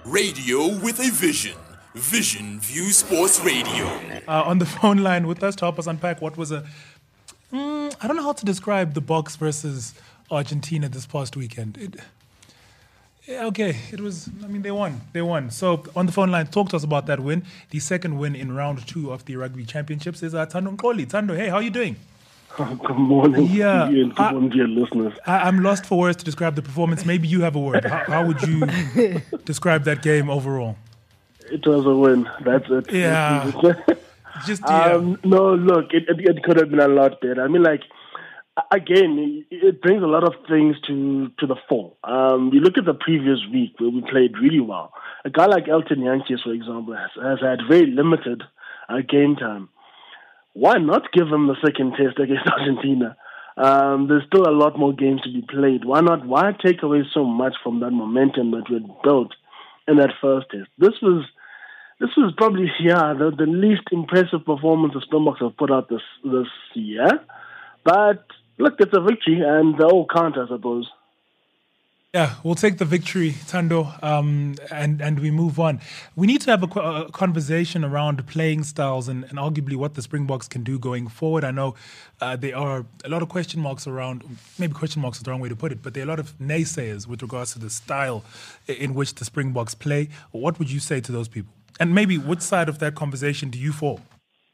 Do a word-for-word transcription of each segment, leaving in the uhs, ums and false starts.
Radio with a vision. Vision View Sports Radio. Uh, on the phone line with us to help us unpack what was a... Mm, I don't know how to describe the Boks versus Argentina this past weekend. It, yeah, okay, it was... I mean, they won. They won. So on the phone line, talk to us about that win. The second win in round two of the Rugby Championships is uh, Thando Nkoli. Thando, hey, how are you doing? Good morning, yeah, to you and good morning to your listeners. I, I'm lost for words to describe the performance. Maybe you have a word. How, how would you describe that game overall? It was a win. That's it. Yeah. Just yeah. Um, no, look, it, it, it could have been a lot better. I mean, like, again, it, it brings a lot of things to, to the fore. Um, you look at the previous week where we played really well. A guy like Elton Jantjies, for example, has, has had very limited uh, game time. Why not give him the second test against Argentina? Um, there's still a lot more games to be played. Why not? Why take away so much from that momentum that we had built in that first test? This was, this was probably yeah the, the least impressive performance the Springboks have put out this this year. But look, it's a victory, and the all count, I suppose. Yeah, we'll take the victory, Thando, um, and, and we move on. We need to have a, a conversation around playing styles and, and arguably what the Springboks can do going forward. I know uh, there are a lot of question marks around, maybe question marks is the wrong way to put it, but there are a lot of naysayers with regards to the style in which the Springboks play. What would you say to those people? And maybe which side of that conversation do you fall?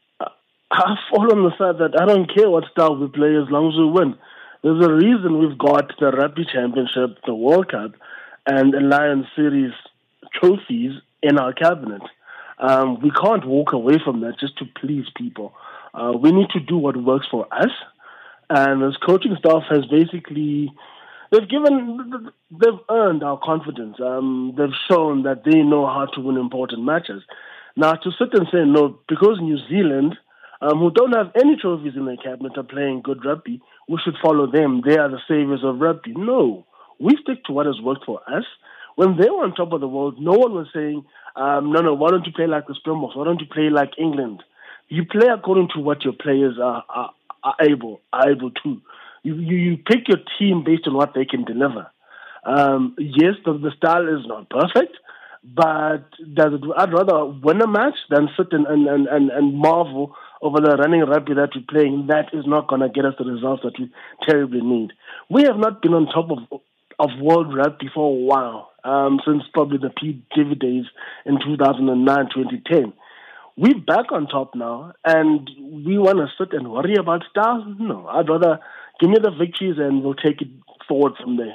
I fall on the side that I don't care what style we play as long as we win. There's a reason we've got the Rugby Championship, the World Cup, and the Lions Series trophies in our cabinet. Um, we can't walk away from that just to please people. Uh, we need to do what works for us. And this coaching staff has basically, they've given, they've earned our confidence. Um, they've shown that they know how to win important matches. Now, to sit and say, no, because New Zealand, um, who don't have any trophies in their cabinet, are playing good rugby, we should follow them. They are the saviors of rugby. No, we stick to what has worked for us. When they were on top of the world, no one was saying, um, no, no, why don't you play like the Springboks? Why don't you play like England? You play according to what your players are, are, are able are able to. You, you, you pick your team based on what they can deliver. Um, yes, the, the style is not perfect, but does it, I'd rather win a match than sit and, and, and, and marvel over the running rugby that we're playing. That is not going to get us the results that we terribly need. We have not been on top of of world rugby for a while, um, since probably the Pete Davey days in two thousand nine, twenty ten. We're back on top now, and we want to sit and worry about stars? No, I'd rather give me the victories and we'll take it forward from there.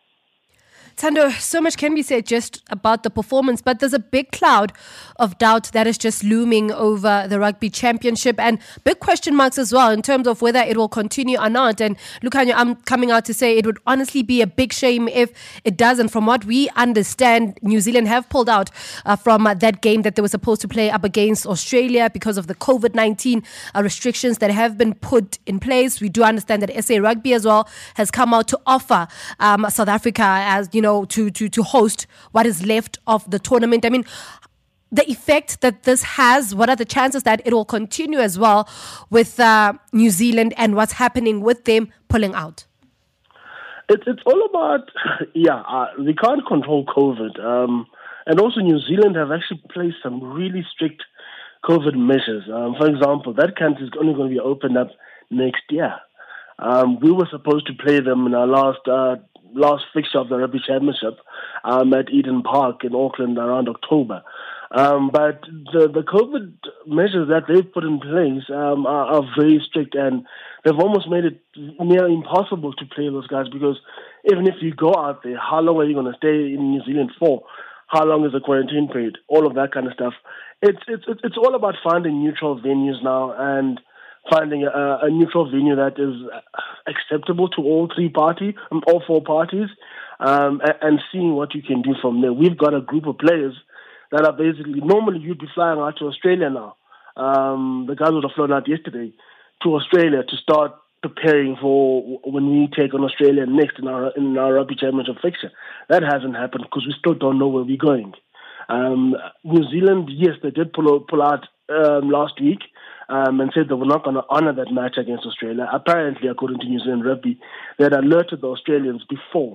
Thando, so much can be said just about the performance, but there's a big cloud of doubt that is just looming over the Rugby Championship and big question marks as well in terms of whether it will continue or not. And Lukhanyo, I'm coming out to say it would honestly be a big shame if it doesn't. From what we understand, New Zealand have pulled out uh, from uh, that game that they were supposed to play up against Australia because of the covid nineteen uh, restrictions that have been put in place. We do understand that S A Rugby as well has come out to offer um, South Africa as, you know, To, to, to host what is left of the tournament. I mean, the effect that this has, what are the chances that it will continue as well with uh, New Zealand and what's happening with them pulling out? It's it's all about, yeah, uh, we can't control COVID. Um, and also New Zealand have actually placed some really strict COVID measures. Um, for example, that country is only going to be opened up next year. Um, we were supposed to play them in our last uh, last fixture of the Rugby Championship um, at Eden Park in Auckland around October. Um, but the, the COVID measures that they've put in place um, are, are very strict, and they've almost made it near impossible to play those guys, because even if you go out there, how long are you going to stay in New Zealand for? How long is the quarantine period? All of that kind of stuff. It's it's it's all about finding neutral venues now and finding a, a neutral venue that is acceptable to all three parties, um, all four parties, um, and, and seeing what you can do from there. We've got a group of players that are basically, normally you'd be flying out to Australia now. Um, the guys would have flown out yesterday to Australia to start preparing for when we take on Australia next in our in our Rugby Championship fixture. That hasn't happened because we still don't know where we're going. Um, New Zealand, yes, they did pull, pull out um, last week, Um, and said they were not going to honour that match against Australia. Apparently, according to New Zealand Rugby, they had alerted the Australians before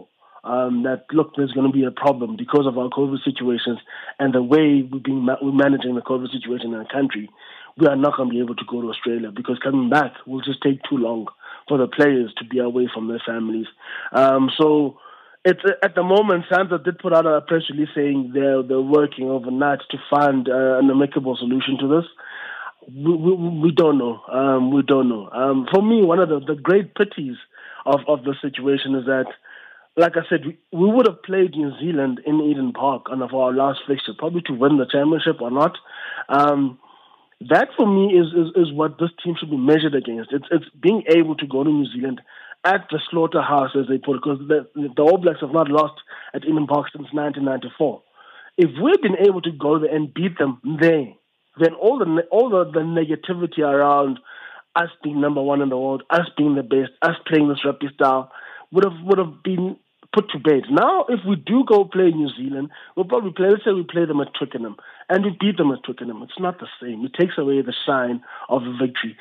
um, that, look, there's going to be a problem because of our COVID situations and the way we've been ma- we're managing the COVID situation in our country. We are not going to be able to go to Australia because coming back will just take too long for the players to be away from their families. Um, so it's, at the moment, SANZA did put out a press release saying they're, they're working overnight to find uh, an amicable solution to this. We, we, we don't know. Um, we don't know. Um, for me, one of the, the great pities of, of the situation is that, like I said, we, we would have played New Zealand in Eden Park on our last fixture, probably to win the championship or not. Um, that, for me, is, is, is what this team should be measured against. It's, it's being able to go to New Zealand at the slaughterhouse, as they put it, because the, the All Blacks have not lost at Eden Park since nineteen ninety-four. If we've been able to go there and beat them there, then all the all the, the negativity around us being number one in the world, us being the best, us playing this rugby style, would have would have been put to bed. Now, if we do go play New Zealand, we'll probably play, let's say we play them at Twickenham, and we beat them at Twickenham. It's not the same. It takes away the shine of the victory.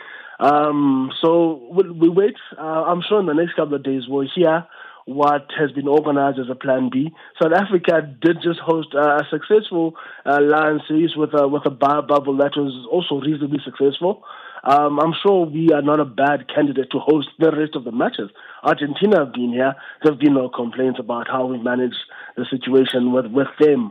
Um, so we, we wait. Uh, I'm sure in the next couple of days we'll hear what has been organized as a plan B. South Africa did just host uh, a successful uh, Lions series with a, with a bar bubble that was also reasonably successful. Um, I'm sure we are not a bad candidate to host the rest of the matches. Argentina have been here. There have been no complaints about how we manage the situation with, with them.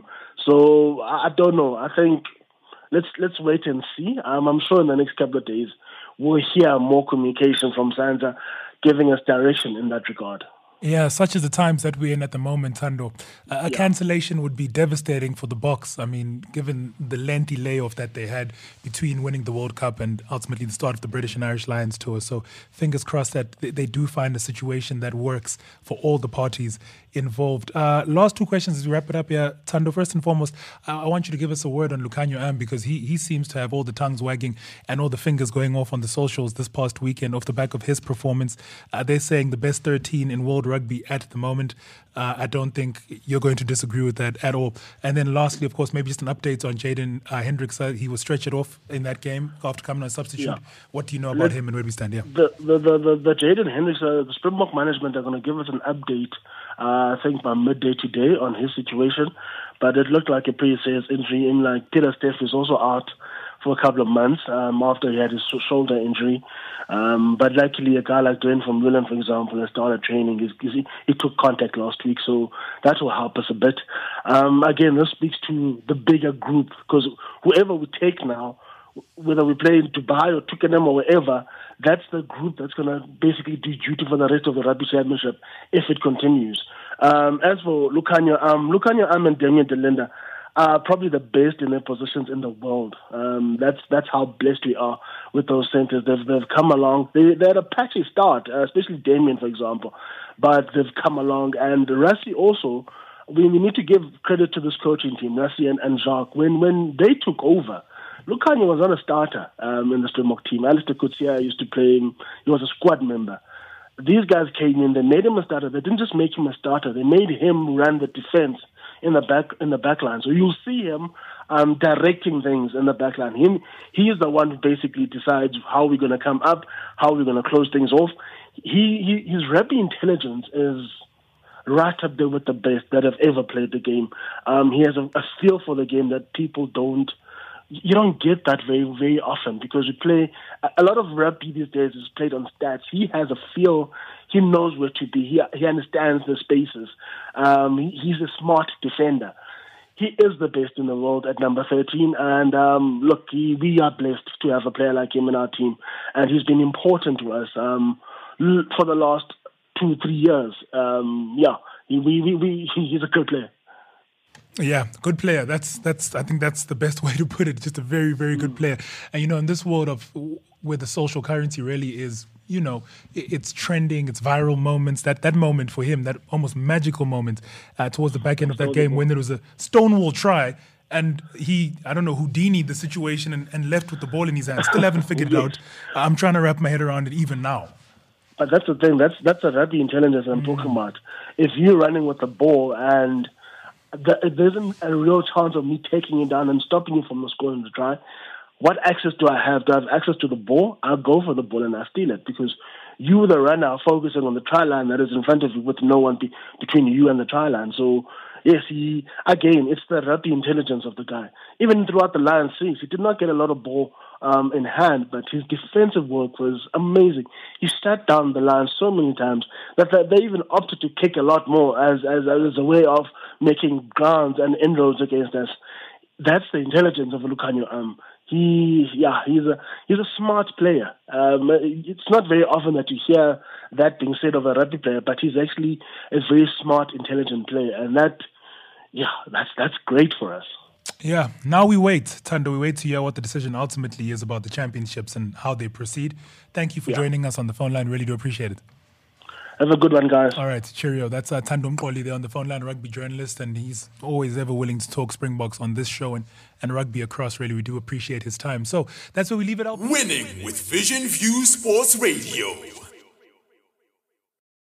So I, I don't know. I think let's let's wait and see. Um, I'm sure in the next couple of days we'll hear more communication from SANZA giving us direction in that regard. Yeah, such as the times that we're in at the moment, Thando. A, a Yeah. cancellation would be devastating for the Boks. I mean, given the lengthy layoff that they had between winning the World Cup and ultimately the start of the British and Irish Lions tour. So fingers crossed that they, they do find a situation that works for all the parties involved. Uh, last two questions as we wrap it up here. Thando, first and foremost, I, I want you to give us a word on Lukhanyo Am because he, he seems to have all the tongues wagging and all the fingers going off on the socials this past weekend off the back of his performance. Uh, they're saying the best thirteen in world rugby at the moment. Uh, I don't think you're going to disagree with that at all. And then lastly, of course, maybe just an update on Jaden uh, Hendricks. Uh, he was stretched off in that game after coming on substitute. Yeah. What do you know about Let- him and where we stand here? The the the, the, the Jaden Hendricks, uh, the Springbok management are going to give us an update, uh, I think by midday today on his situation. But it looked like a pretty serious injury. In like Peter Steff is also out for a couple of months um, after he had his shoulder injury. Um, but luckily, a guy like Dwayne from Willem, for example, has started training. He's, he, he took contact last week, so that will help us a bit. Um, again, this speaks to the bigger group because whoever we take now, whether we play in Dubai or Twickenham or wherever, that's the group that's going to basically do duty for the rest of the Rugby Championship if it continues. Um, as for Lukhanyo Am, Lukhanyo Am and Damien Delinda are probably the best in their positions in the world. Um, that's that's how blessed we are with those centers. They've they've come along. They they had a patchy start, uh, especially Damien, for example, but they've come along. And Rassie also, we, we need to give credit to this coaching team, Rassie and, and Jacques. When when they took over, Lukhanyo was not a starter um, in the Springbok team. Alistair Coetzee used to play him. He was a squad member. These guys came in. They made him a starter. They didn't just make him a starter. They made him run the defense in the back in the back line. So you'll see him um, directing things in the back line. Him, he is the one who basically decides how we're going to come up, how we're going to close things off. He, he his rugby intelligence is right up there with the best that have ever played the game. Um, he has a, a feel for the game that people don't. You don't get that very, very often because we play a lot of rugby these days is played on stats. He has a feel. He knows where to be. He he understands the spaces. Um, he, he's a smart defender. He is the best in the world at number thirteen. And um, look, he, we are blessed to have a player like him in our team, and he's been important to us um, for the last two, three years. Um, yeah, he, we, we, we, he's a good player. Yeah, good player. That's that's. I think that's the best way to put it. Just a very, very good player. And you know, in this world of where the social currency really is, you know, it, it's trending, it's viral moments. That that moment for him, that almost magical moment uh, towards the back end of that game when there was a Stonewall try. And he, I don't know, Houdini the situation and, and left with the ball in his hand. Still haven't figured it out. I'm trying to wrap my head around it even now. But that's the thing. That's that's a rugby intelligence I'm mm. talking about. If you're running with the ball and the, there isn't a real chance of me taking you down and stopping you from scoring the try, what access do I have? Do I have access to the ball? I'll go for the ball and I'll steal it because you, the runner, are focusing on the try line that is in front of you with no one be, between you and the try line. So, yes, he again, it's the rugby intelligence of the guy. Even throughout the Lions series, he did not get a lot of ball um, in hand, but his defensive work was amazing. He sat down the Lions so many times that they even opted to kick a lot more as, as, as a way of making grounds and inroads against us. That's the intelligence of Lukhanyo. Um, he, yeah, he's a he's a smart player. Um, it's not very often that you hear that being said of a rugby player, but he's actually a very smart, intelligent player, and that, yeah, that's that's great for us. Yeah. Now we wait, Thando. We wait to hear what the decision ultimately is about the championships and how they proceed. Thank you for Yeah. joining us on the phone line. Really do appreciate it. Have a good one, guys. All right, cheerio. That's uh, Thando Mqoli there on the phone line, rugby journalist, and he's always ever willing to talk Springboks on this show and, and rugby across. Really, we do appreciate his time. So that's where we leave it out. Winning with Vision View Sports Radio.